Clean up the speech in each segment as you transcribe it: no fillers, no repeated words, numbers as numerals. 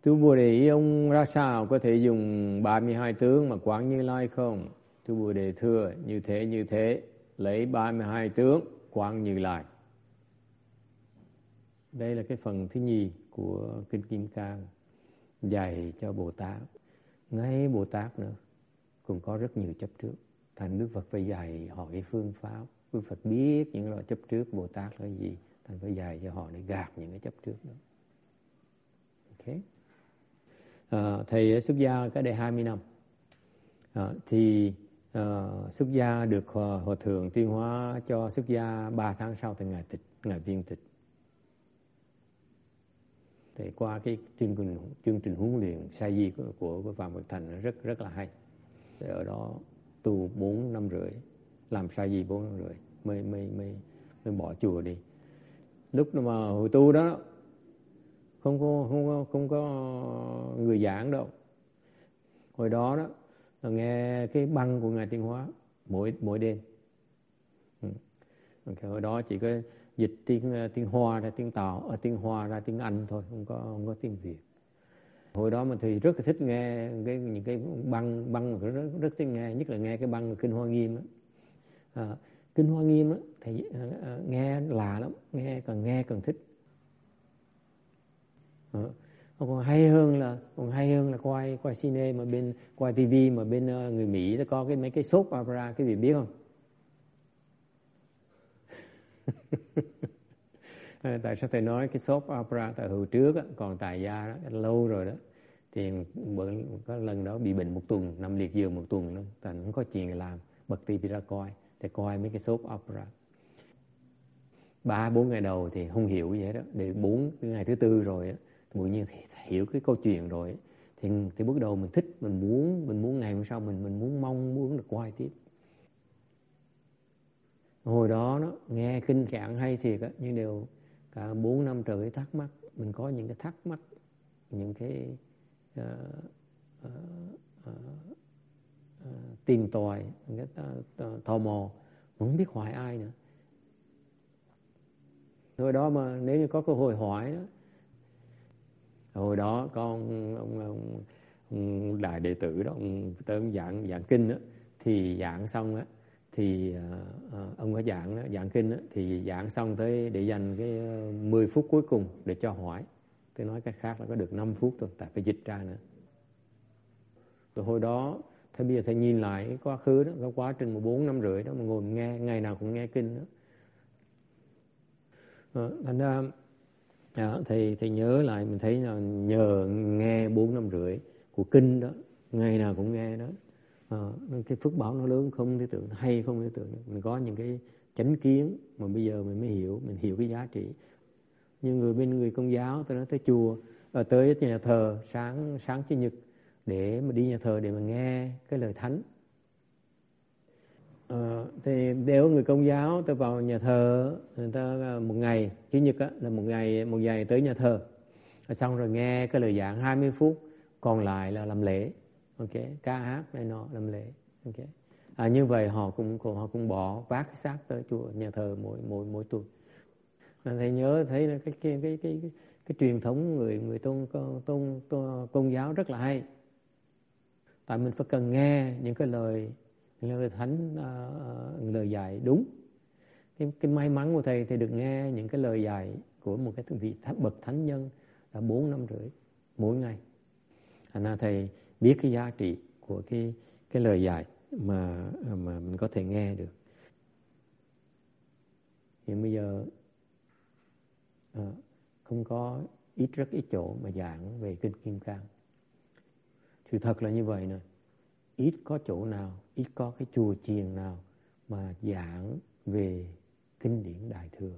Tu Bồ Đề ý ông ra sao, có thể dùng 32 tướng mà quán Như Lai không? Tu Bồ Đề thưa, như thế, lấy 32 tướng quán Như Lai. Đây là cái phần thứ nhì của Kinh Kim Cang dạy cho Bồ Tát. Ngay Bồ Tát nữa cũng có rất nhiều chấp trước. Thành Đức Phật phải dạy họ cái phương pháp. Đức Phật biết những loại chấp trước Bồ Tát là gì, Thành phải dạy cho họ để gạt những cái chấp trước đó. Ok. Thầy xuất gia cách đây 20 năm. Xuất gia được Hòa Thượng Tuyên Hóa cho xuất gia 3 tháng sau thì Ngài viên tịch. Thì qua cái chương trình huấn luyện sa di của Phạm Bạch Thành rất rất là hay. Thì ở đó tu 4 năm rưỡi, làm sa di 4 năm rưỡi mới bỏ chùa đi. Lúc mà hồi tu đó không có người giảng đâu. Hồi đó đó là nghe cái băng của Ngài Tuyên Hóa mỗi đêm. Hồi đó chỉ có dịch tiếng Hoa ra tiếng Tàu, tiếng Hoa ra tiếng Anh thôi, không có tiếng Việt. Hồi đó mình thì rất là thích nghe những cái băng rất thích nghe, nhất là nghe cái băng Kinh Hoa Nghiêm đó. Kinh Hoa Nghiêm đó, thì nghe lạ lắm, nghe càng thích. Còn hay hơn là quay cine mà quay tivi mà bên người Mỹ nó có mấy cái soap opera, cái vị biết không? Tại sao thầy nói cái soap opera? Tại hồi trước còn Tài Gia đó, lâu rồi đó, thì có lần đó bị bệnh 1 tuần, nằm liệt giường 1 tuần luôn, thành không có chuyện làm, bật tivi ra coi, thì coi mấy cái soap opera. 3-4 ngày đầu thì không hiểu gì hết đó, để 4 cái ngày thứ 4 rồi á, tự nhiên thì hiểu cái câu chuyện rồi thì bước đầu mình thích, mình muốn ngày hôm sau mình mong muốn được quay tiếp. Hồi đó nó nghe kinh cạn hay thiệt á, nhưng đều cả 4 năm trời thắc mắc, mình có những cái thắc mắc, những cái tìm tòi, những cái tò mò, không biết hỏi ai nữa. Hồi đó mà nếu như có cơ hội hỏi đó, hồi đó có ông đại đệ tử đó, ông tới giảng kinh đó, thì giảng xong á, thì ông có giảng kinh đó, thì giảng xong tới để dành cái 10 phút cuối cùng để cho hỏi. Tôi nói cách khác là có được 5 phút thôi, tại phải dịch ra nữa. Rồi hồi đó, bây giờ thầy nhìn lại cái quá khứ đó, cái quá trình 4 năm rưỡi đó mà ngồi nghe, ngày nào cũng nghe kinh đó. Thành ra thầy nhớ lại, mình thấy là nhờ nghe 4 năm rưỡi của kinh đó, ngày nào cũng nghe đó, cái phước báo nó lớn không thể tưởng, hay không thể tưởng. Mình có những cái chánh kiến mà bây giờ mình mới hiểu, mình hiểu cái giá trị. Như người Công giáo, tôi nói tới chùa, tới nhà thờ sáng Chủ nhật để mà đi nhà thờ để mà nghe cái lời thánh. Thì nếu người Công giáo tôi vào nhà thờ, người ta một ngày Chủ nhật á, là một ngày tới nhà thờ, xong rồi nghe cái lời giảng 20 phút, còn lại là làm lễ, ok, ca hát này nọ, làm lễ, ok. Như vậy họ cũng bỏ vác cái xác tới chùa nhà thờ mỗi tuần. Thầy nhớ thấy là cái truyền thống người Công giáo rất là hay. Tại mình phải cần nghe những cái lời thánh, lời dạy đúng. Cái may mắn của thầy thì được nghe những cái lời dạy của một cái vị bậc thánh nhân là 4 năm rưỡi mỗi ngày. Thành ra thầy biết cái giá trị của cái lời dạy mà mình có thể nghe được. Nhưng bây giờ không có rất ít chỗ mà giảng về Kinh Kim Cang. Sự thật là như vậy nè, ít có chỗ nào, ít có cái chùa chiền nào mà giảng về kinh điển Đại Thừa.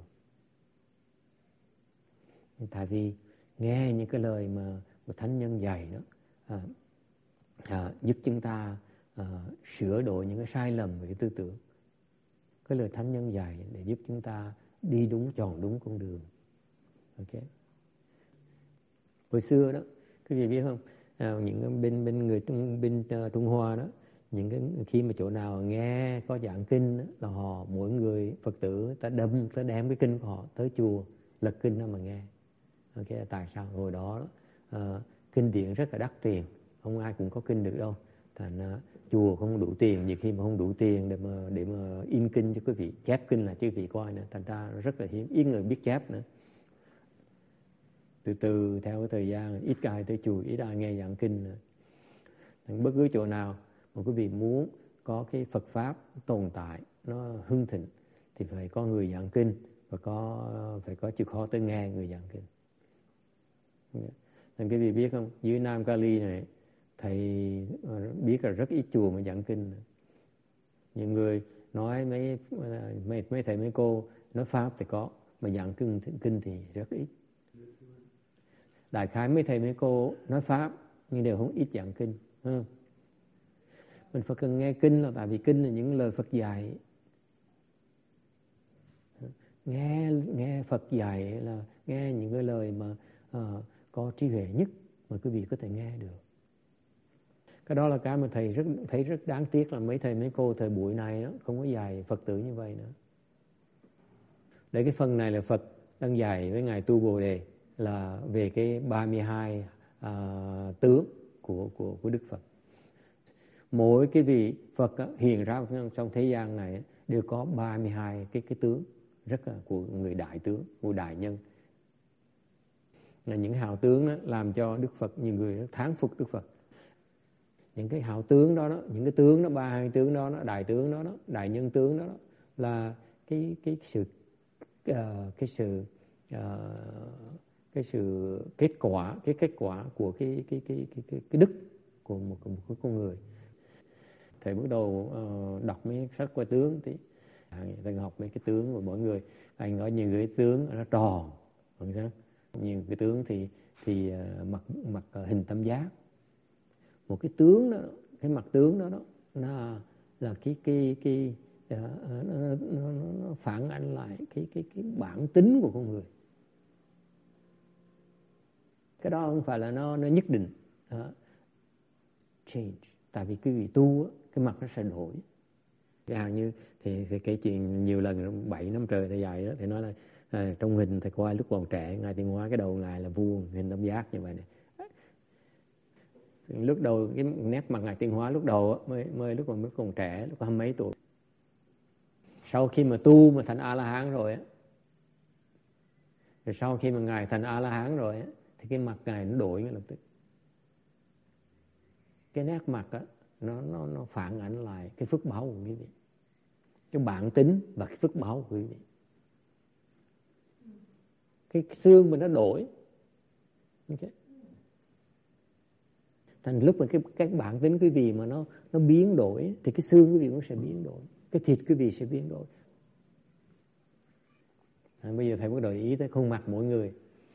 Tại vì nghe những cái lời mà thánh nhân dạy đó, giúp chúng ta sửa đổi những cái sai lầm về cái tư tưởng. Cái lời thánh nhân dạy để giúp chúng ta đi đúng, chọn đúng con đường. Ok. Hồi xưa đó, cái gì biết không? Những bên Trung Hoa đó, những cái khi mà chỗ nào nghe có giảng kinh đó, là mỗi người Phật tử ta đem cái kinh của họ tới chùa lật kinh đó mà nghe. Ok, tại sao hồi đó kinh điển rất là đắt tiền, không ai cũng có kinh được đâu. Thành chùa không đủ tiền, nhiều khi mà không đủ tiền để mà in kinh cho quý vị, chép kinh là quý vị coi nữa, thành ra rất là hiếm, ít người biết chép nữa. Từ từ theo cái thời gian, ít ai tới chùa, ít ai nghe giảng kinh nữa. Bất cứ chỗ nào mà quý vị muốn có cái Phật pháp tồn tại, nó hưng thịnh, thì phải có người giảng kinh và phải có chịu khó tới nghe người giảng kinh. Nên quý vị biết không, dưới Nam Cali này thầy biết là rất ít chùa mà giảng kinh. Những người nói mấy thầy mấy cô nói pháp thì có, mà giảng kinh thì rất ít. Đại khái mấy thầy mấy cô nói pháp nhưng đều không ít giảng kinh. Mình phải cần nghe kinh là tại vì kinh là những lời Phật dạy. Nghe Phật dạy là nghe những cái lời mà có trí huệ nhất mà quý vị có thể nghe được. Cái đó là cái mà thầy thấy rất đáng tiếc là mấy thầy mấy cô thời buổi này đó, không có dạy Phật tử như vậy nữa. Để cái phần này là Phật đang dạy với Ngài Tu Bồ Đề là về cái 32 tướng của Đức Phật. Mỗi cái vị Phật hiện ra trong thế gian này đều có 32 cái tướng rất là của người đại tướng, của đại nhân. Là những hào tướng đó làm cho Đức Phật, nhiều người thán phục Đức Phật. Những cái hào tướng đó, những cái tướng đó, 32 tướng đó, đại tướng đó, đại nhân tướng đó là cái sự kết quả của cái đức của một con người. Thầy bắt đầu đọc mấy sách qua tướng thì thầy học mấy cái tướng của mỗi người. Anh nói nhiều cái tướng nó tròn, bằng sao? Nhiều cái tướng thì mặt hình tam giác. Một cái tướng đó, cái mặt tướng đó nó là nó phản ánh lại cái bản tính của con người. Cái đó không phải là nó nhất định change, tại vì cái vị tu cái mặt nó sẽ đổi. Cái hàng như thì kể chuyện nhiều lần 7 năm trời thầy dạy đó, thì nói là trong hình thầy coi lúc còn trẻ, Ngài Tiến Hóa cái đầu Ngài là vuông hình tam giác như vậy này. Lúc đầu cái nét mặt Ngài Tiến Hóa lúc đầu mới lúc còn trẻ, lúc có 20 mấy tuổi. Sau khi mà tu mà thành A-la-hán rồi sau khi mà Ngài thành A-la-hán rồi thì cái mặt Ngài nó đổi ngay lập tức. Cái nét mặt nó phản ánh lại cái phước báo của quý vị, cái bản tính và cái phước báo của quý vị. Cái xương mình nó đổi. Okay. Thành lúc mà cái bản tính quý vị mà nó biến đổi thì cái xương quý vị cũng sẽ biến đổi, cái thịt quý vị sẽ biến đổi. Bây giờ thầy bắt đầu ý tới khuôn mặt mỗi người.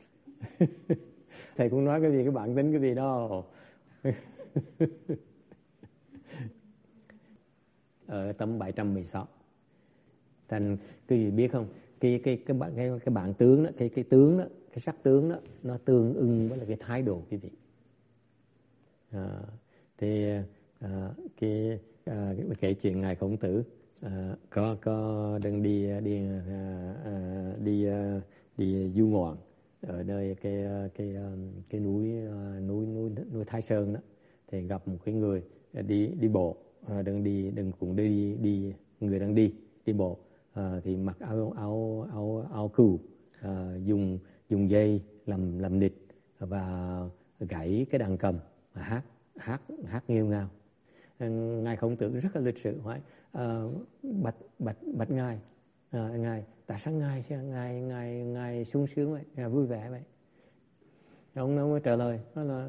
Thầy cũng nói cái gì cái bản tính cái gì đó. Ở tấm 716. Thành quý vị biết không, cái bản tướng đó, cái tướng đó, cái sắc tướng đó nó tương ưng với là cái thái độ quý vị. Kể chuyện Ngài Khổng Tử có đang đi du ngoạn ở nơi cái núi Thái Sơn đó, thì gặp một cái người đi bộ, người đang đi bộ, thì mặc áo cừu, dùng dây làm nịt và gảy cái đàn cầm, hát nghêu ngao. Ngài Khổng Tử rất là lịch sự hỏi bạch ngài, ngài tại sao ngài sung sướng vậy, ngài vui vẻ vậy? Ông mới trả lời đó là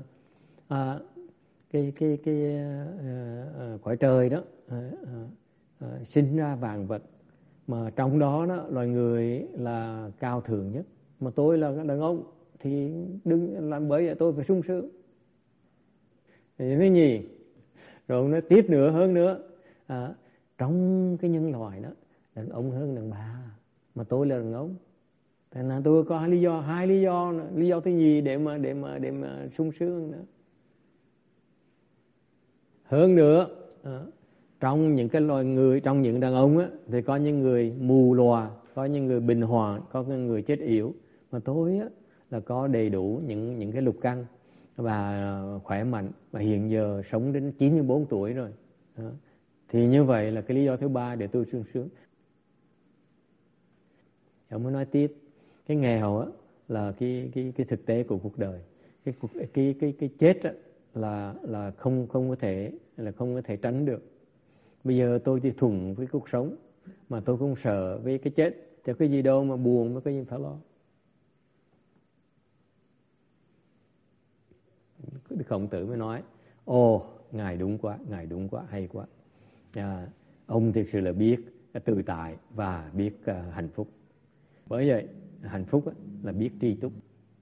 cõi trời đó sinh ra vạn vật, mà trong đó loài người là cao thượng nhất, mà tôi là đàn ông thì đừng làm, bởi vậy tôi phải sung sướng. Thì thứ nhì, rồi ông nói tiếp nữa, hơn nữa, trong cái nhân loại đó đàn ông hơn đàn bà, mà tôi là đàn ông, thế nên tôi có hai lý do thứ nhì để mà sung sướng nữa. Hơn nữa, trong những cái loài người, trong những đàn ông á, thì có những người mù lòa, có những người bình hoàng, có những người chết yểu, mà tôi á là có đầy đủ những cái lục căn. và khỏe mạnh và hiện giờ sống đến 94 tuổi rồi. Đó. Thì như vậy là cái lý do thứ ba để tôi sung sướng. Ông mới nói tiếp, cái nghèo á là cái thực tế của cuộc đời. Cái chết á là không có thể tránh được. Bây giờ tôi chỉ thuận với cuộc sống mà tôi cũng sợ với cái chết, thì cái gì đâu mà buồn, mới có gì phải lo. Khổng Tử mới nói, ngài đúng quá, hay quá. Ông thực sự là biết tự tại và biết hạnh phúc. Bởi vậy hạnh phúc là biết tri túc.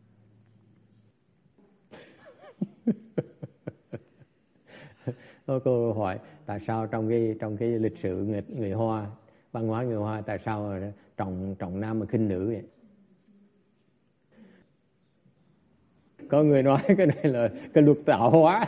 Cô hỏi tại sao trong cái lịch sử người Hoa, văn hóa người Hoa, tại sao trọng nam mà khinh nữ vậy? Có người nói cái này là cái luật tạo hóa.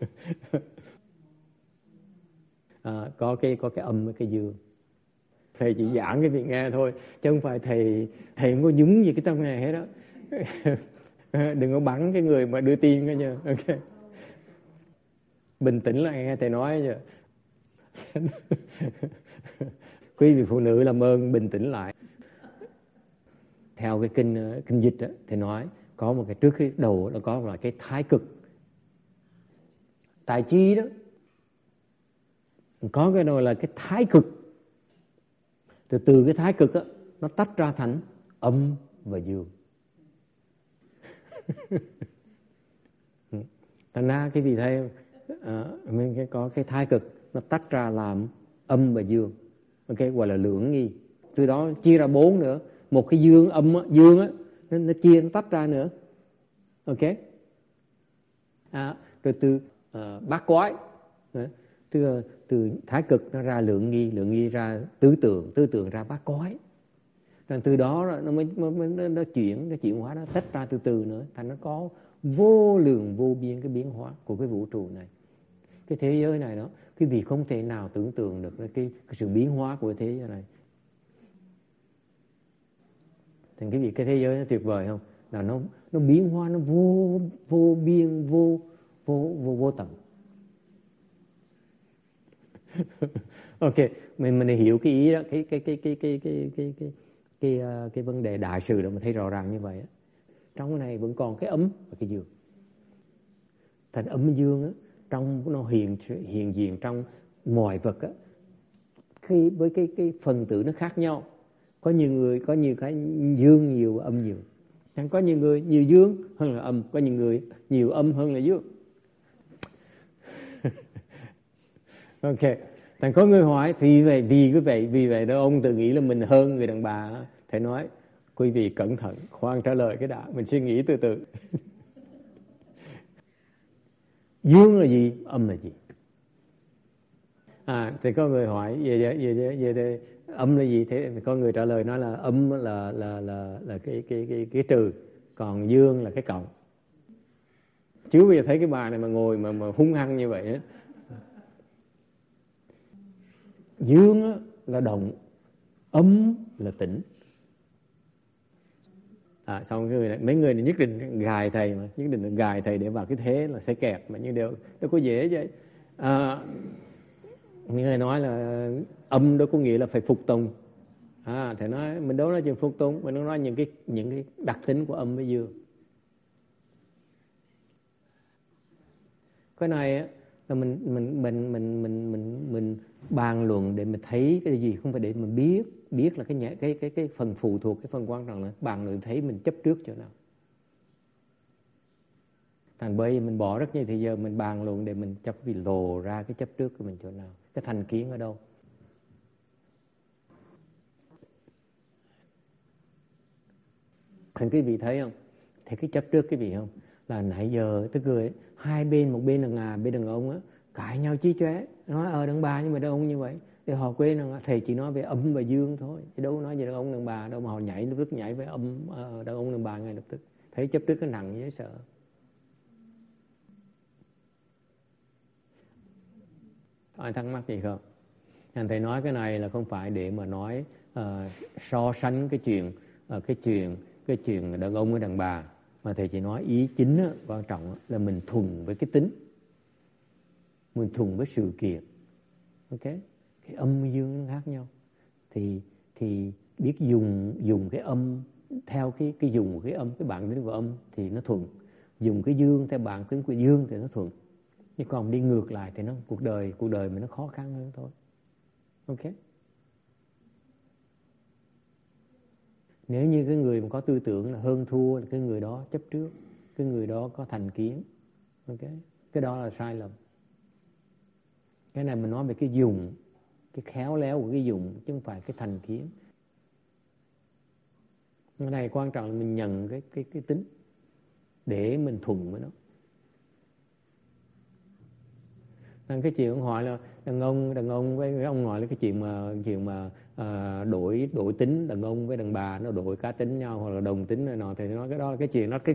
Có cái âm với cái dương. Thầy chỉ giảng cái việc nghe thôi, chứ không phải thầy không có nhúng gì cái trong này hết đó. Đừng có bắn cái người mà đưa tin đó nha. Ok, bình tĩnh lại nghe thầy nói chứ. Quý vị phụ nữ làm ơn bình tĩnh lại. Theo cái kinh dịch đó, thầy nói có một cái trước cái đầu là có là cái thái cực tài chi đó, có cái đầu là cái thái cực. Từ cái thái cực á, nó tách ra thành âm và dương. Thành ra cái gì thấy mình có cái thái cực nó tách ra làm âm và dương, ok, gọi là lưỡng nghi. Từ đó chia ra 4 nữa, một cái dương âm á, dương á, nó chia, nó tách ra nữa, ok. Rồi từ bát quái, từ thái cực nó ra lượng nghi ra tứ tượng ra bát quái. Rồi từ đó nó mới chuyển hóa, nó tách ra từ nữa, thành nó có vô lượng vô biên cái biến hóa của cái vũ trụ này, cái thế giới này đó. Quý vị không thể nào tưởng tượng được cái sự biến hóa của thế giới này. Thành cái việc cái thế giới nó tuyệt vời không? Là nó biến hóa, nó vô biên, vô tận. Ok, mình hiểu cái ý đó, cái vấn đề đại sự đó, mình thấy rõ ràng như vậy. Trong cái này vẫn còn cái ấm và cái dương. Thành âm dương á, trong nó hiện diện trong mọi vật á, với cái phần tử nó khác nhau. Có nhiều người có nhiều cái dương nhiều, âm nhiều. Chẳng có nhiều người nhiều dương hơn là âm, có nhiều người nhiều âm hơn là dương. Ok, thành có người hỏi vì vậy đó ông tự nghĩ là mình hơn người đàn bà. Thầy nói quý vị cẩn thận, khoan trả lời cái đã, mình suy nghĩ từ từ. Dương là gì, âm là gì? Thì có người hỏi về âm là gì? Thế có người trả lời nói là âm là cái trừ, còn dương là cái cộng. Chứ bây giờ thấy cái bà này mà ngồi mà hung hăng như vậy á. Dương á, là động, âm là tĩnh. Xong mấy người này nhất định gài thầy, mà nhất định là gài thầy để vào cái thế là sẽ kẹt, mà như đều đâu có dễ vậy. Những người nói là âm đó có nghĩa là phải phục tùng. Thầy nói mình đâu nói chuyện phục tùng, mình nói những cái đặc tính của âm với dương. Cái này á là mình bàn luận để mình thấy cái gì, không phải để mình biết là cái phần phụ thuộc, cái phần quan trọng là bàn luận thấy mình chấp trước chỗ nào. Thành bởi vì mình bỏ rất nhiều thời giờ mình bàn luận để mình chấp vì lồ ra cái chấp trước của mình chỗ nào, cái thành kiến ở đâu. Thành quý vị thấy không? Thấy cái chấp trước quý vị không? Là nãy giờ tức cười hai bên, một bên là ngà, bên đàn ông á, cãi nhau chí chóe, nói đàn bà nhưng mà đàn ông như vậy. Thì họ quên rằng thầy chỉ nói về âm và dương thôi, chứ đâu nói về đàn ông đàn bà đâu, mà họ lập tức nhảy về âm đàn ông đàn bà ngay lập tức. Thấy chấp trước cái nặng dễ sợ. Ai thắc mắc gì không? Thầy nói cái này là không phải để mà nói so sánh cái chuyện đàn ông với đàn bà. Mà thầy chỉ nói ý chính á, quan trọng á, là mình thuần với cái tính, mình thuần với sự kiện. Ok, cái âm dương nó khác nhau, thì biết dùng cái âm theo cái dùng cái âm, cái bản tính của âm thì nó thuần, dùng cái dương theo bản tính của dương thì nó thuần. Nhưng còn đi ngược lại thì nó cuộc đời mình nó khó khăn hơn thôi. Ok, nếu như cái người mà có tư tưởng là hơn thua thì cái người đó chấp trước, cái người đó có thành kiến. Ok, cái đó là sai lầm. Cái này mình nói về cái dùng, cái khéo léo của cái dùng, chứ không phải cái thành kiến. Cái này quan trọng là mình nhận cái tính để mình thuần với nó. Nên cái chuyện ông hỏi là đàn ông với ông nói là cái chuyện mà đổi tính đàn ông với đàn bà nó đổi cá tính nhau hoặc là đồng tính này nọ, thì nói cái đó là cái chuyện nó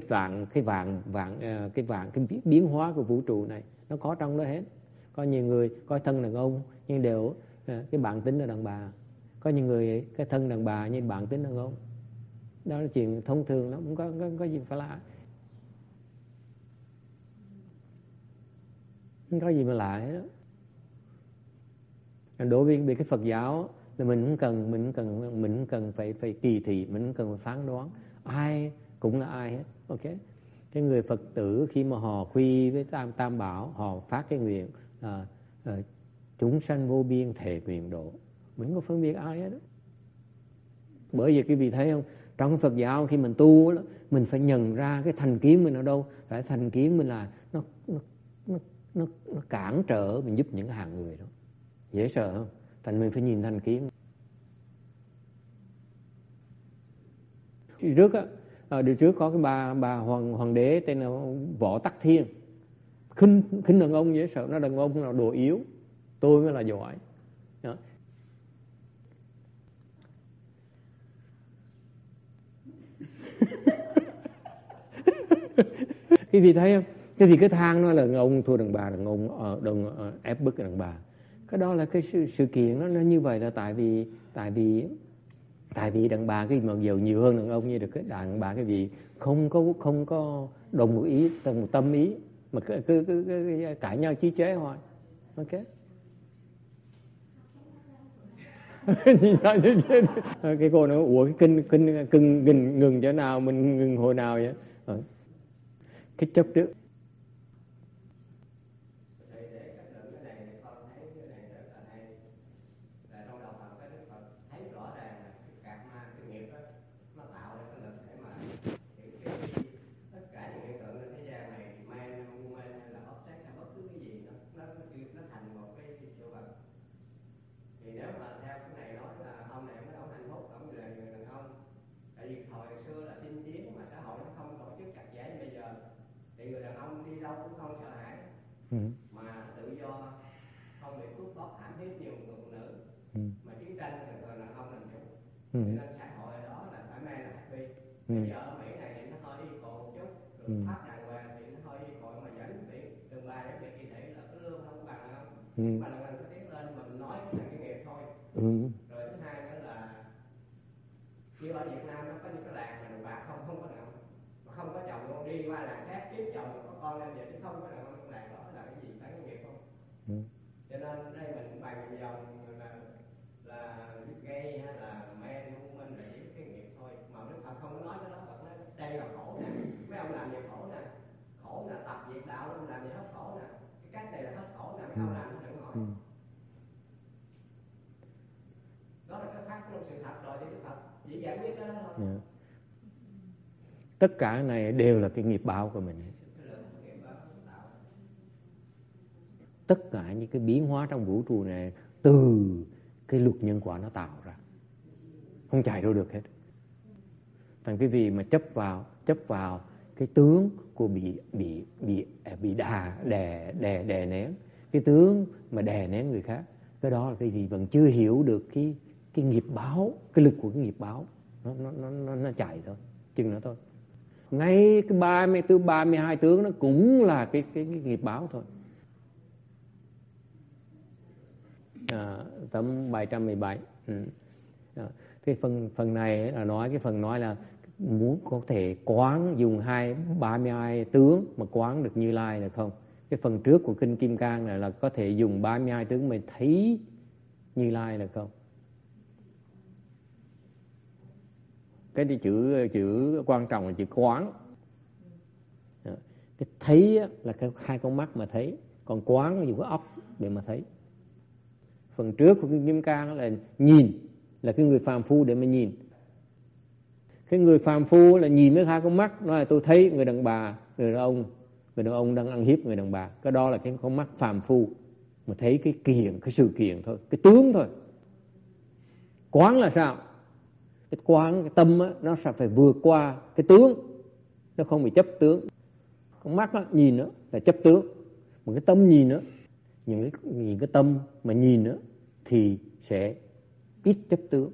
cái biến hóa của vũ trụ này nó có trong đó hết. Có nhiều người coi thân đàn ông nhưng đều cái bản tính là đàn bà, có nhiều người cái thân đàn bà nhưng bản tính đàn ông. Đó là chuyện thông thường, nó không có gì phải lạ, không có gì mà lạ hết đó. Đối với cái Phật giáo là mình không cần phải kỳ thị, mình không cần phải phán đoán, ai cũng là ai hết. Ok, cái người Phật tử khi mà họ quy với Tam Bảo, họ phát cái nguyện chúng sanh vô biên thệ nguyện độ, mình không có phân biệt ai hết đó. Bởi vì quý vị thấy không, trong cái Phật giáo khi mình tu đó, mình phải nhận ra cái thành kiến mình ở đâu. Phải thành kiến mình là nó cản trở mình giúp những cái hạng người đó, dễ sợ không? Thành mình phải nhìn thành kiến. Điều trước có cái bà hoàng đế tên là Võ Tắc Thiên, khinh đàn ông dễ sợ, nó đàn ông là đồ yếu, tôi mới là giỏi đó. Cái gì thấy không? Cái gì cái thang nó là đàn ông thua đàn bà, đàn ông ép bức đàn bà. Cái đó là cái sự kiện nó như vậy là tại vì đàn bà cái mà giàu nhiều hơn đàn ông, như được cái đàn bà cái gì không có đồng một ý, đồng một tâm ý mà cứ cãi nhau chí chế hoài. Ok. Cái cô nói ủa cái kinh ngừng chỗ nào, mình ngừng hồi nào vậy? Cái chấp trước. Mà tự do, không bị cướp bóc thảm thiết nhiều người phụ nữ, mà chiến tranh thì người đàn ông làm chủ, cho nên xã hội ở đó là thoải mái, là happy. Bây giờ ở Mỹ này thì nó hơi đi còn một chút, rồi pháp đàng hoàng thì nó hơi đi còn, mà dẫn Mỹ đừng bài giống như kỳ thị là cái lương không bằng không, mà đàn ông sẽ tiến lên, mình nói là cái nghiệp thôi. Rồi thứ hai nữa là như ở Việt Nam nó có những cái làng mà đàn bà không có đàn ông, mà không có chồng luôn, đi qua làng khác kiếm chồng có con lên vậy, chứ không có đàn ông trong làng đó, là cái gì phải cái nghiệp không. Cho nên đây mình bàn vòng là gay hay là men woman là chỉ cái nghiệp thôi, mà Đức Phật không có nói cái đó. Phật nói đây là khổ nè, mấy ông làm việc khổ nè, tập việc đạo ông làm gì hết khổ nè, cái cách này là hết khổ nè, mấy ông làm nó đừng hỏi. Đó là cái phát trong sự thật rồi, thì Đức Phật chỉ giải quyết đó thôi. Tất cả cái này đều là cái nghiệp báo của mình. Tất cả những cái biến hóa trong vũ trụ này từ cái luật nhân quả nó tạo ra, không chạy đâu được hết. Thành cái gì mà chấp vào cái tướng của bị đè nén, cái tướng mà đè nén người khác, cái đó là cái gì vẫn chưa hiểu được cái nghiệp báo, cái lực của cái nghiệp báo, nó chạy thôi, chừng đó thôi. Ngay cái 32 tướng nó cũng là cái nghiệp báo thôi. Tấm 717. Cái phần này là nói cái phần nói là muốn có thể quán dùng 32 tướng mà quán được Như Lai là không? Cái phần trước của kinh Kim Cang này là có thể dùng 32 tướng mà thấy Như Lai là không? Cái chữ quan trọng là chữ quán. Cái thấy là cái hai con mắt mà thấy, còn quán là dùng cái óc để mà thấy. Phần trước của kinh Kim Cang là nhìn, là cái người phàm phu để mà nhìn. Cái người phàm phu là nhìn với hai con mắt, nói là tôi thấy người đàn bà, người đàn ông đang ăn hiếp người đàn bà. Cái đó là cái con mắt phàm phu mà thấy cái kiện, cái sự kiện thôi, cái tướng thôi. Quán là sao? Cái quán, cái tâm á, nó sẽ phải vượt qua cái tướng, nó không bị chấp tướng. Con mắt á, nhìn đó là chấp tướng, mà cái tâm nhìn đó, nhìn cái tâm mà nhìn đó thì sẽ ít chấp tướng.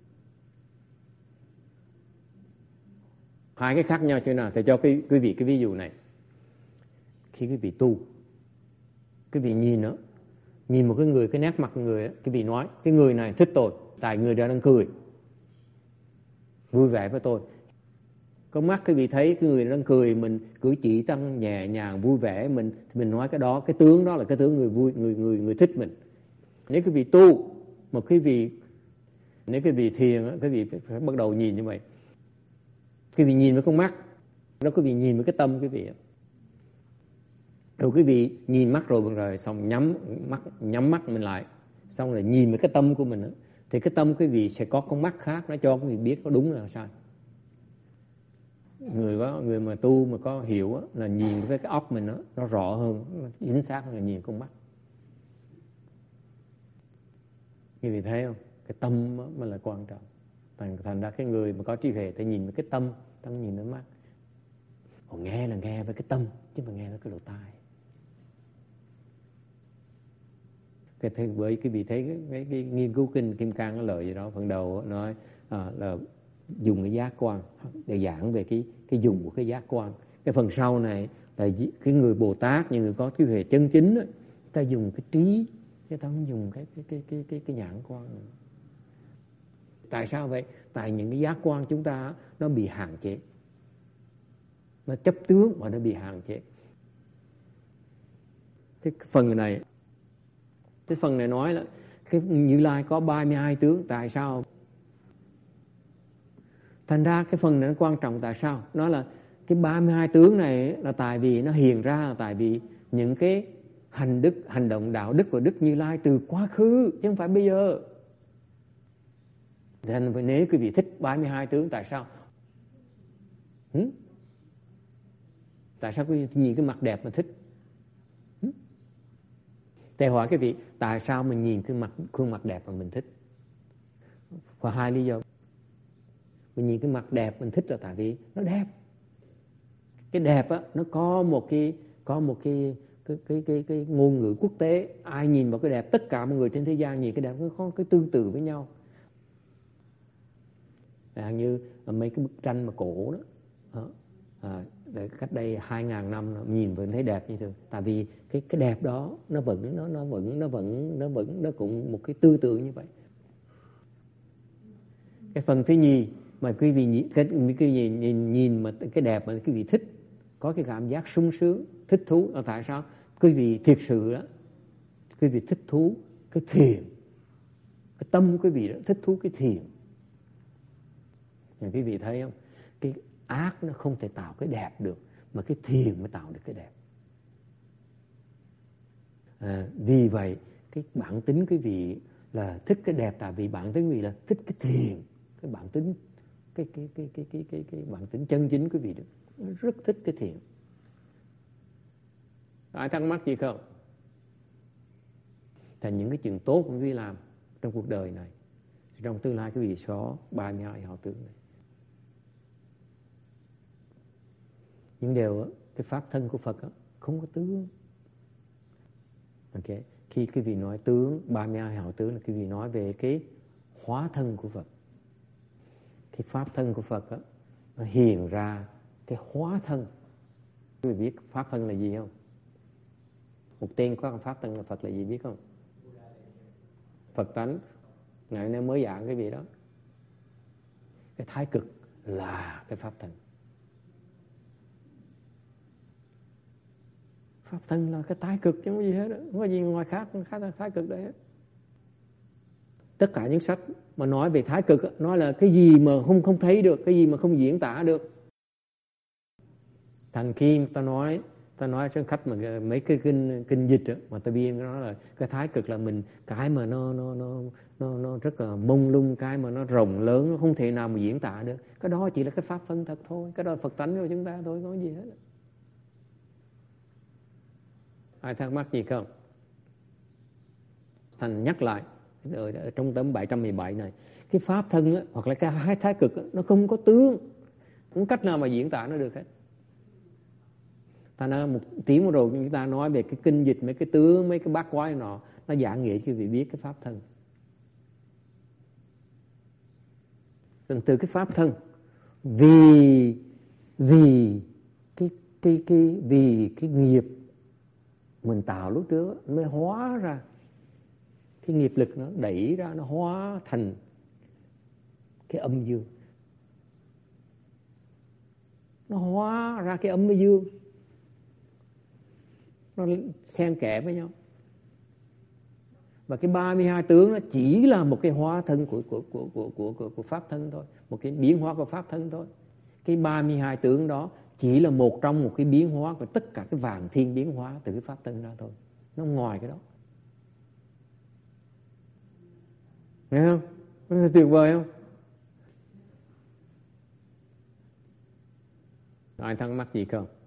Hai cái khác nhau chỗ nào? Thầy cho quý vị cái ví dụ này. Khi quý vị tu, quý vị nhìn đó, nhìn một cái người, cái nét mặt người đó, quý vị nói cái người này thích tôi, tại người đó đang cười, vui vẻ với tôi. Con mắt quý vị thấy cái người đang cười, mình cử chỉ tăng nhẹ nhàng vui vẻ, mình nói cái đó, cái tướng đó là cái tướng người vui, người thích mình. Nếu quý vị tu mà nếu quý vị thiền, quý vị phải bắt đầu nhìn như vậy. Quý vị nhìn với con mắt, đó quý vị nhìn với cái tâm quý vị. Rồi quý vị nhìn mắt rồi xong nhắm mắt mình lại, xong rồi nhìn với cái tâm của mình đó, thì cái tâm quý vị sẽ có con mắt khác, nó cho quý vị biết có đúng là sai. Người mà tu mà có hiểu đó, là nhìn với cái óc mình đó, nó rõ hơn, nó chính xác hơn là nhìn con mắt. Quý vị thấy không? Cái tâm mới là quan trọng. Thành ra cái người mà có trí huệ phải nhìn với cái tâm, tâm nhìn với mắt. Còn nghe là nghe với cái tâm, chứ mà nghe với cái lỗ tai. Bởi quý vị thấy cái nghiên cứu kinh Kim Cang nó lợi gì đó, phần đầu nói là dùng cái giác quan để giảng về cái dùng của cái giác quan. Cái phần sau này là cái người Bồ Tát, những người có trí huệ chân chính đó, ta dùng cái trí, người ta không dùng cái nhãn quan. Tại sao vậy? Tại những cái giác quan chúng ta nó bị hạn chế, nó chấp tướng mà nó bị hạn chế. Cái phần này nói là cái Như Lai có 32 tướng. Tại sao? Thành ra cái phần này nó quan trọng. Tại sao? Nó là cái 32 tướng này là tại vì nó hiện ra là tại vì những cái hành động đạo đức của Đức Như Lai từ quá khứ, chứ không phải bây giờ. Nên nếu quý vị thích 32 tướng, tại sao? Tại sao quý vị nhìn cái mặt đẹp mà thích? Thầy hỏi quý vị, tại sao mình nhìn cái khuôn mặt đẹp mà mình thích? Có hai lý do. Mình nhìn cái mặt đẹp mình thích là tại vì nó đẹp. Cái đẹp á, nó có một cái ngôn ngữ quốc tế. Ai nhìn vào cái đẹp, tất cả mọi người trên thế gian nhìn cái đẹp nó có cái tương tự với nhau. Như mấy cái bức tranh mà cổ đó, cách đây 2.000 năm nhìn vẫn thấy đẹp như thế. Tại vì cái đẹp đó nó cũng một cái tư tưởng như vậy. Cái phần thứ nhì mà quý vị nhìn mà cái đẹp mà quý vị thích, có cái cảm giác sung sướng, thích thú là tại sao? Quý vị thiệt sự đó, quý vị thích thú cái thiền, cái tâm quý vị đó thích thú cái thiền. Quý vị thấy không? Cái ác nó không thể tạo cái đẹp được, mà cái thiền mới tạo được cái đẹp. Vì vậy cái bản tính quý vị là thích cái đẹp, tại vì bản tính quý vị là thích cái thiền, cái bản tính cái bản tính chân chính quý vị được, rất thích cái thiền. Ai thắc mắc gì không? Thành những cái chuyện tốt quý vị làm trong cuộc đời này, trong tương lai quý vị có 32 hào tướng này. Nhưng đều cái pháp thân của Phật không có tướng. Okay. Khi quý vị nói tướng 32 hào tướng là quý vị nói về cái hóa thân của Phật. Cái pháp thân của Phật nó hiện ra cái hóa thân. Quý vị biết pháp thân là gì không? Một tên có pháp thân là Phật là gì biết không? Phật tánh. Ngày nay mới giảng cái gì đó. Cái thái cực là cái pháp thân. Pháp thân là cái thái cực chứ không có gì hết đó. Không có gì ngoài khác thái cực đấy hết. Tất cả những sách mà nói về thái cực nói là cái gì mà không thấy được, cái gì mà không diễn tả được. Thành khi ta nói cho khách mà mấy cái kinh dịch đó, mà ta biên nó là cái thái cực là mình cái mà nó rất là mông lung, cái mà nó rộng lớn, nó không thể nào mà diễn tả được. Cái đó chỉ là cái pháp thân thật thôi, cái đó là Phật tánh của chúng ta thôi, nói gì hết. Ai thắc mắc gì không? Thành nhắc lại ở trong tấm 717 này, cái pháp thân á, hoặc là cái thái cực á, nó không có tướng, không cách nào mà diễn tả nó được hết. Ta nói một tiếng rồi chúng ta nói về cái kinh dịch, mấy cái tướng, mấy cái bát quái nó giảng nghĩa cho vị biết cái pháp thân. Từ cái pháp thân, vì cái nghiệp mình tạo lúc trước mới hóa ra cái nghiệp lực, nó đẩy ra, nó hóa thành cái âm dương, nó hóa ra cái âm với dương, nó xen kẽ với nhau. Và cái 32 tướng nó chỉ là một cái hóa thân của pháp thân thôi, một cái biến hóa của pháp thân thôi. Cái 32 tướng đó chỉ là một trong một cái biến hóa của tất cả cái vạn thiên biến hóa từ cái pháp thân ra thôi, nó ngoài cái đó. Nghe không? Nó tuyệt vời không? Ai thắc mắc gì không?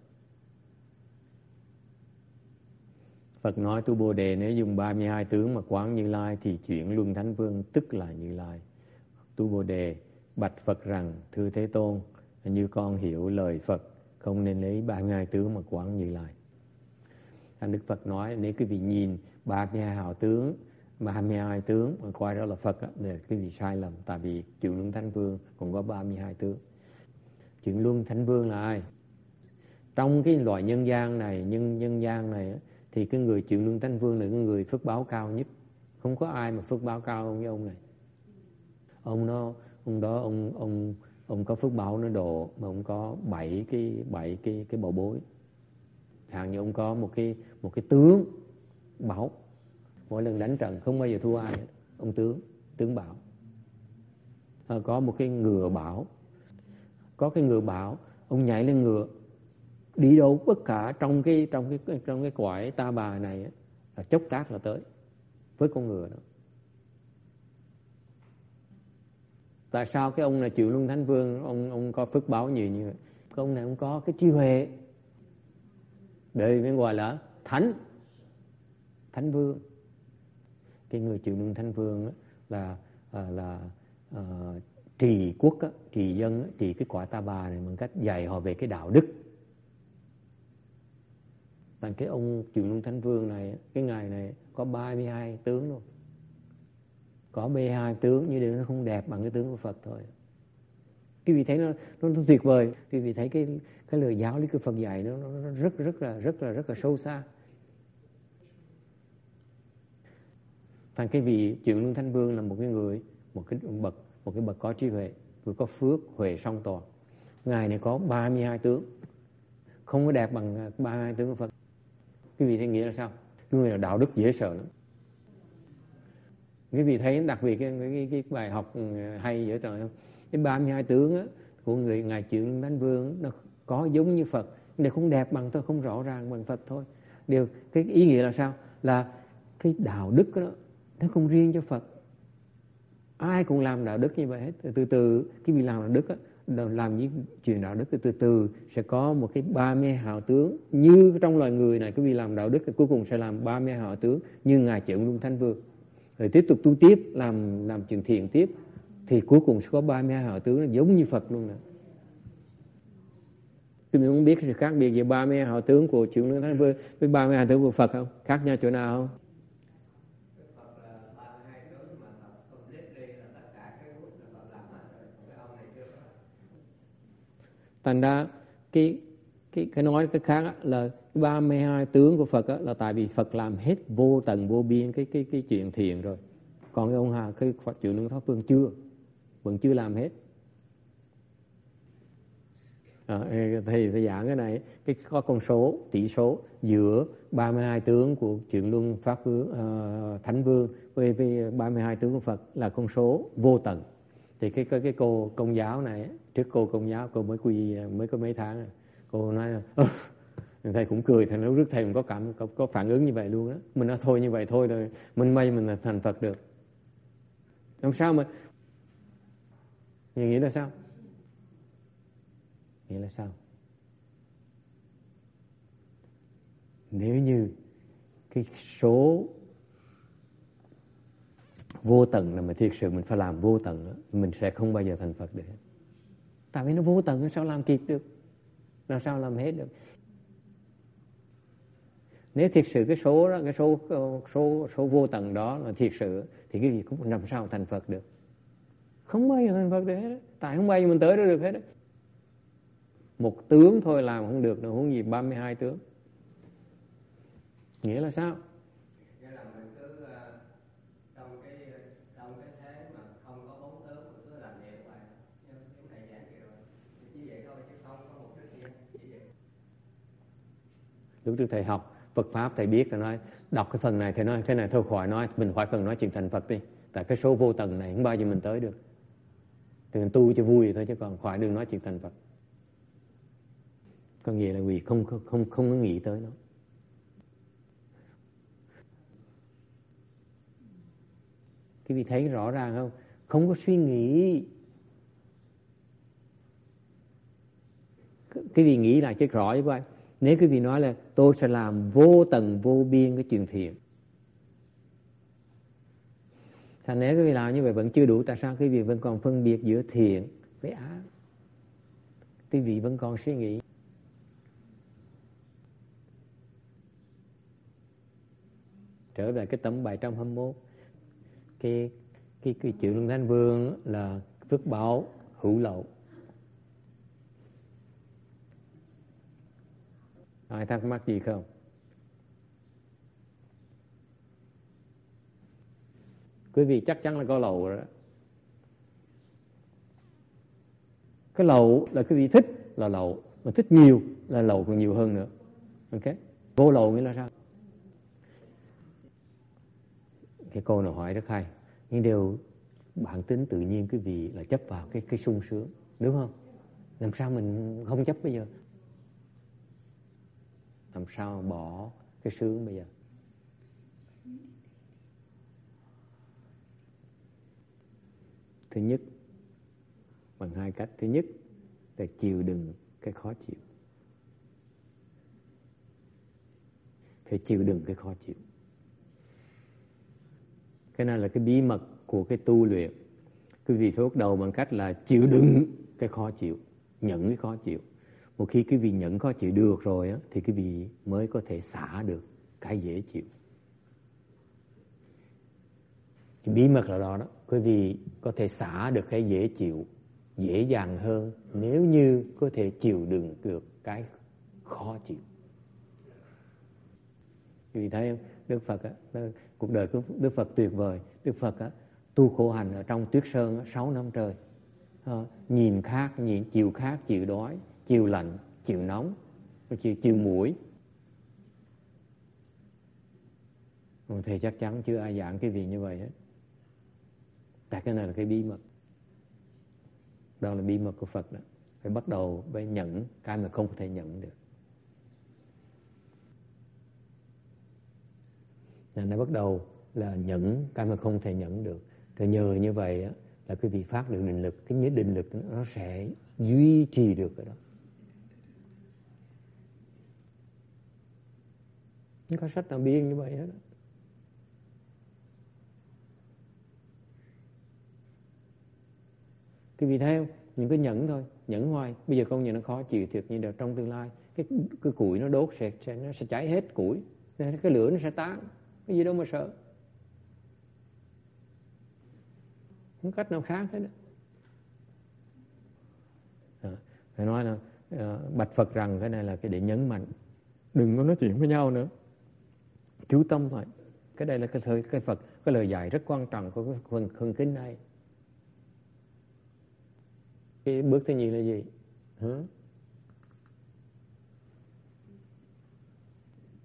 Phật nói tu Bồ Đề nếu dùng 32 tướng mà quán Như Lai thì chuyển luân thánh vương tức là Như Lai. Tu Bồ Đề bạch Phật rằng: thưa Thế Tôn, như con hiểu lời Phật, không nên lấy 32 tướng mà quán Như Lai. Thành Đức Phật nói nếu quý vị nhìn 32 hào tướng, 32 tướng mà coi đó là Phật á, thì quý vị sai lầm. Tại vì chuyển luân thánh vương còn có 32 tướng. Chuyển luân thánh vương là ai? Trong cái loại nhân gian này, nhân gian này á, thì cái người chuyển luân thánh vương là cái người phước báo cao nhất. Không có ai mà phước báo cao hơn cái ông này. Ông có phước báo nó độ mà ông có 7 cái bảo bối. Hàng như ông có một cái tướng bảo, mỗi lần đánh trận không bao giờ thua ai hết. Ông tướng bảo. Có một cái ngựa bảo. Có cái ngựa bảo, ông nhảy lên ngựa đi đâu bất cả trong cái quải ta bà này là chốc lát là tới với con ngựa đó. Tại sao cái ông này chịu luân thánh vương ông có phước báo nhiều như vậy? Cái ông này ông có cái trí huệ, đời mới gọi là thánh vương. Cái người chịu luân thánh vương là trì quốc á, trì dân á, trì cái quả ta bà này bằng cách dạy họ về cái đạo đức. Tại cái ông chịu luân thánh vương này, cái ngày này có 32 tướng luôn. Có 32 tướng nhưng điều nó không đẹp bằng cái tướng của Phật thôi. Quý vị thấy nó tuyệt vời. Quý vị thấy cái lời giáo lý của Phật dạy nó rất là sâu xa. Thành cái vị chịu luân thánh vương là một cái người, một cái bậc có trí huệ, người có phước huệ song toàn. Ngài này có 32 tướng, không có đẹp bằng 32 tướng của Phật. Quý vị thấy nghĩa là sao? Cái người là đạo đức dễ sợ lắm. Quý vị thấy đặc biệt cái bài học hay dễ trời không? Cái 32 tướng á, của người ngài chịu luân thánh vương nó có giống như Phật, nhưng không đẹp bằng thôi, không rõ ràng bằng Phật thôi. Cái ý nghĩa là sao? Là cái đạo đức đó nó không riêng cho Phật. Ai cũng làm đạo đức như vậy hết. Từ từ cái vị làm đạo đức á, làm những chuyện đạo đức từ từ sẽ có một cái 30 hào tướng. Như trong loài người này, cái vị làm đạo đức thì cuối cùng sẽ làm 30 hào tướng như ngài chịu luân thánh vương. Rồi tiếp tục tu tiếp, làm chuyện thiện tiếp, thì cuối cùng sẽ có 32 hào tướng giống như Phật luôn nè. Tôi muốn biết sự khác biệt giữa 32 hào tướng của chịu luân thánh vương với 32 hào tướng của Phật không? Khác nhau chỗ nào không? Thành ra cái nói cái khác là 32 tướng của Phật là tại vì Phật làm hết vô tận vô biên cái chuyện thiện rồi. Còn cái ông Hà cái Phật chịu luân thánh vương vẫn chưa làm hết. Thầy sẽ giảng cái này, có con số, tỷ số giữa 32 tướng của Chuyển Luân Pháp Vương, Thánh Vương với 32 tướng của Phật là con số vô tận. Thì cái cô Công giáo này, trước cô Công giáo, cô mới có mấy tháng rồi, cô nói là thầy cũng cười, thầy nói trước thầy cũng có phản ứng như vậy luôn á. Mình nói thôi như vậy thôi rồi, mình là thành Phật được. Làm sao mà nghĩa là sao? Nghĩa là sao? Nếu như cái số vô tận là mà thiệt sự mình phải làm vô tận đó, mình sẽ không bao giờ thành Phật được. Tại vì nó vô tận, nó sao làm kịp được, làm sao làm hết được. Nếu thiệt sự cái số đó, cái số vô tận đó là thiệt sự, thì cái gì cũng làm sao thành Phật được. Không bao giờ thành Phật được hết đó. Tại không bao giờ mình tới đó được hết đó. Một tướng thôi làm không được, nó huống gì 32 tướng. Nghĩa là sao? Nghĩa là mình cứ trong cái thế mà không có bốn tướng, mình cứ làm vậy vậy. Nhưng thầy giảng kiểu chỉ vậy thôi chứ không có một cái gì, chỉ vậy. Lúc trước thầy học Phật Pháp, thầy biết, thầy nói đọc cái phần này, thầy nói cái này thôi khỏi nói, mình khỏi cần nói chuyện thành Phật đi. Tại cái số vô tận này không bao giờ mình tới được. Thì mình tu cho vui thôi chứ còn khỏi đừng nói chuyện thành Phật. Con gì là vì không có nghĩ tới nó. Cái vị thấy rõ ràng không? Không có suy nghĩ. Cái vị nghĩ là chết rõ như vậy. Nếu cái vị nói là tôi sẽ làm vô tận vô biên cái chuyện thiện, thành nếu cái vị làm như vậy vẫn chưa đủ. Tại sao cái vị vẫn còn phân biệt giữa thiện với ác? Cái vị vẫn còn suy nghĩ. Trở về cái tấm 721, cái chữ Luân Thánh Vương là phước báo hữu lậu. Ai thắc mắc gì không? Quý vị chắc chắn là có lậu rồi đó. Cái lậu là quý vị thích là lậu, mà thích nhiều là lậu còn nhiều hơn nữa. Ok? Vô lậu nghĩa là sao? Cái câu nào hỏi rất hay. Nhưng điều bản tính tự nhiên quý vị là chấp vào cái sung sướng, đúng không? Làm sao mình không chấp bây giờ? Làm sao bỏ cái sướng bây giờ? Thứ nhất, bằng hai cách. Thứ nhất là chịu đựng cái khó chịu. Phải chịu đựng cái khó chịu. Cái này là cái bí mật của cái tu luyện. Quý vị phải bắt đầu bằng cách là chịu đựng cái khó chịu, nhận cái khó chịu. Một khi quý vị nhận khó chịu được rồi á, thì quý vị mới có thể xả được cái dễ chịu. Cái bí mật là đó. Quý vị có thể xả được cái dễ chịu dễ dàng hơn nếu như có thể chịu đựng được cái khó chịu. Quý vị thấy không? Đức Phật á, cuộc đời của Đức Phật tuyệt vời. Đức Phật á, tu khổ hành ở trong tuyết sơn 6 năm trời. Nhìn khát, chịu khát, chịu đói, chịu lạnh, chịu nóng, chịu muỗi. Thì chắc chắn chưa ai giảng cái gì như vậy hết. Tại cái này là cái bí mật. Đó là bí mật của Phật đó. Phải bắt đầu với nhận cái mà không thể nhận được. Nó bắt đầu là nhận cái mà không thể nhận được. Thì nhờ như vậy á, là quý vị phát được định lực. Cái định lực nó sẽ duy trì được cái đó. Không có sách nào biên như vậy hết. Quý vị thấy không? Những cái nhẫn thôi, nhẫn hoài. Bây giờ công nhận nó khó chịu thiệt, nhưng trong tương lai cái củi nó đốt nó sẽ cháy hết củi, cái lửa nó sẽ tán. Cái gì đâu mà sợ. Không cách nào khác hết đó. Phải nói là bạch Phật rằng cái này là cái để nhấn mạnh, đừng có nói chuyện với nhau nữa, chú tâm thôi. Cái đây là cái Phật, cái lời dạy rất quan trọng của cái phần kinh này. Cái bước thứ nhì là gì?